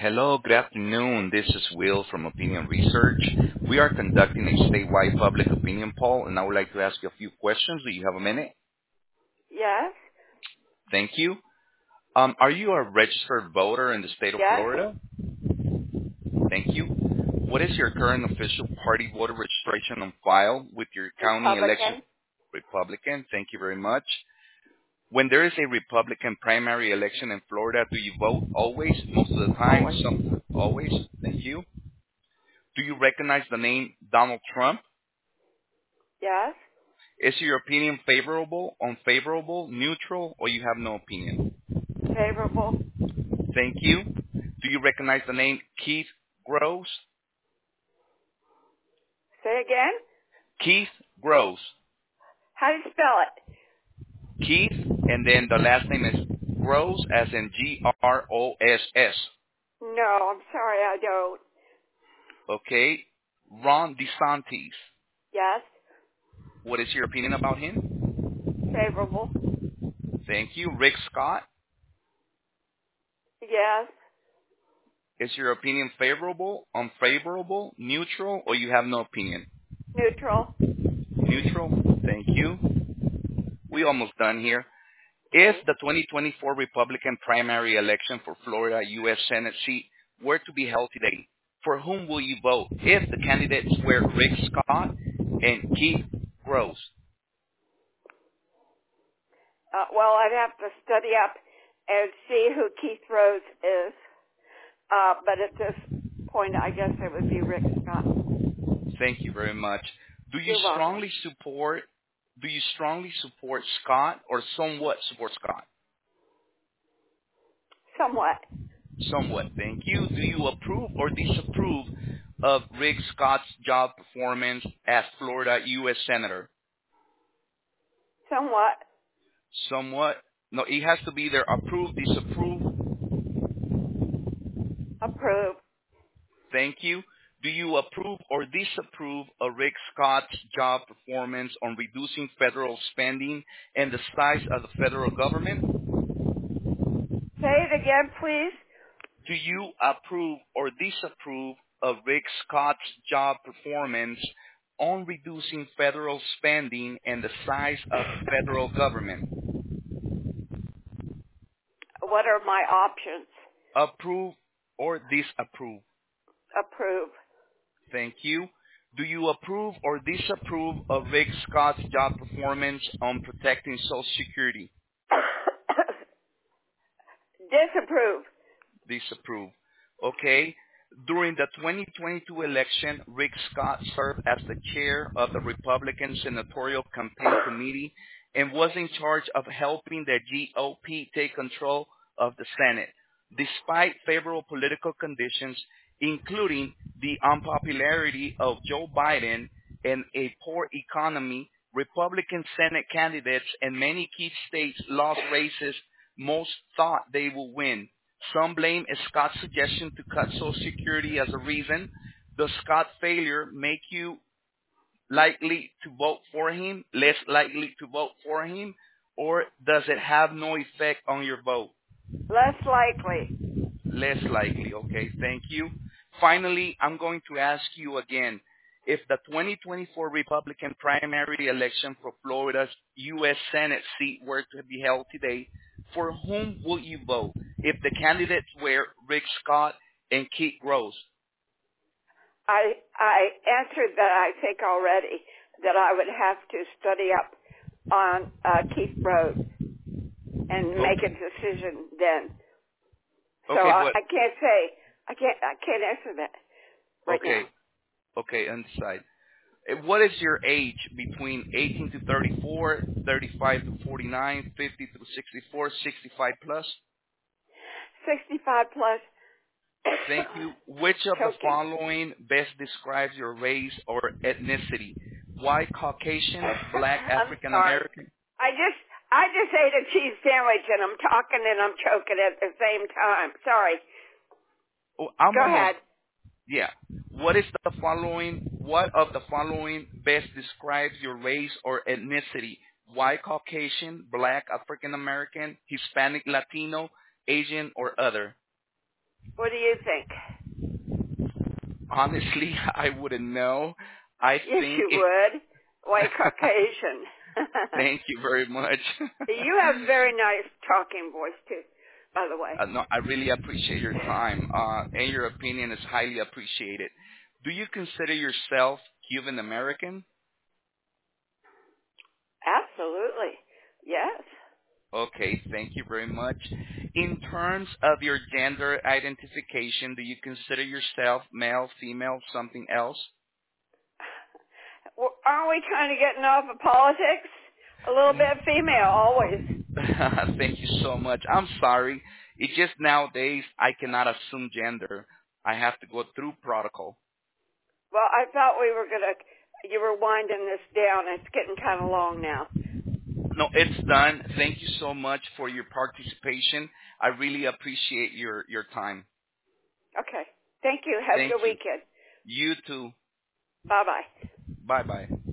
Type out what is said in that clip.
Hello, good afternoon. This is Will from Opinion Research. We are conducting a statewide public opinion poll, and I would like to ask you a few questions. Do you have a minute? Yes. Thank you. Are you a registered voter in the state of Yes. Florida? Thank you. What is your current official party voter registration on file with your county election? Republican. Republican. Thank you very much. When there is a Republican primary election in Florida, do you vote always, most of the time? Always. Always. Thank you. Do you recognize the name Donald Trump? Yes. Is your opinion favorable, unfavorable, neutral, or you have no opinion? Favorable. Thank you. Do you recognize the name Keith Gross? Say again. Keith Gross. How do you spell it? Keith, and then the last name is Gross, as in Gross. No, I'm sorry, I don't. Okay. Ron DeSantis. Yes. What is your opinion about him? Favorable. Thank you. Rick Scott. Yes. Is your opinion favorable, unfavorable, neutral, or you have no opinion? Neutral. Neutral. Thank you. We almost done here. If Okay. the 2024 Republican primary election for Florida U.S. Senate seat were to be held today, for whom will you vote if the candidates were Rick Scott and Keith Gross? Well, I'd have to study up and see who Keith Rose is. But at this point, I guess it would be Rick Scott. Thank you very much. Do you You're welcome. strongly support Scott or somewhat support Scott? Somewhat. Somewhat. Thank you. Do you approve or disapprove of Rick Scott's job performance as Florida U.S. Senator? Somewhat. Somewhat. No, it has to be either approve, disapprove. Approve. Thank you. Do you approve or disapprove of Rick Scott's job performance on reducing federal spending and the size of the federal government? Say it again, please. Do you approve or disapprove of Rick Scott's job performance on reducing federal spending and the size of the federal government? What are my options? Approve or disapprove? Approve. Thank you. Do you approve or disapprove of Rick Scott's job performance on protecting Social Security? Disapprove. Disapprove. Okay. During the 2022 election, Rick Scott served as the chair of the Republican Senatorial Campaign Committee and was in charge of helping the GOP take control of the Senate. Despite favorable political conditions, including the unpopularity of Joe Biden and a poor economy, Republican Senate candidates in many key states lost races most thought they would win. Some blame Scott's suggestion to cut Social Security as a reason. Does Scott's failure make you likely to vote for him, less likely to vote for him, or does it have no effect on your vote? Less likely. Less likely. Okay, thank you. Finally, I'm going to ask you again, if the 2024 Republican primary election for Florida's U.S. Senate seat were to be held today, for whom will you vote if the candidates were Rick Scott and Keith Gross? I answered that, I think, already, that I would have to study up on Keith Rose and make a decision then. So Okay, I can't say, I can't answer that right now. Okay, undecided. What is your age between 18 to 34, 35 to 49, 50 to 64, 65 plus? 65 plus. Thank you. Which of the Choking. following best describes your race or ethnicity? White, Caucasian, Black, African I'm sorry. American? I just ate a cheese sandwich and I'm talking and I'm choking at the same time. Sorry. Oh, Go ahead. Yeah. What of the following best describes your race or ethnicity? White, Caucasian, Black, African American, Hispanic, Latino, Asian, or other? What do you think? Honestly, I wouldn't know. I Yes, think you would. White Caucasian. Thank you very much. You have a very nice talking voice, too, by the way. No, I really appreciate your time, and your opinion is highly appreciated. Do you consider yourself Cuban American? Absolutely. Yes. Okay, thank you very much. In terms of your gender identification, do you consider yourself male, female, something else? Well, aren't we kind of getting off of politics? A little bit female, always. Thank you so much. I'm sorry. It's just nowadays I cannot assume gender. I have to go through protocol. Well, I thought you were winding this down. It's getting kind of long now. No, it's done. Thank you so much for your participation. I really appreciate your time. Okay. Thank you. Have a Thank good you. weekend. You too. Bye-bye. Bye-bye.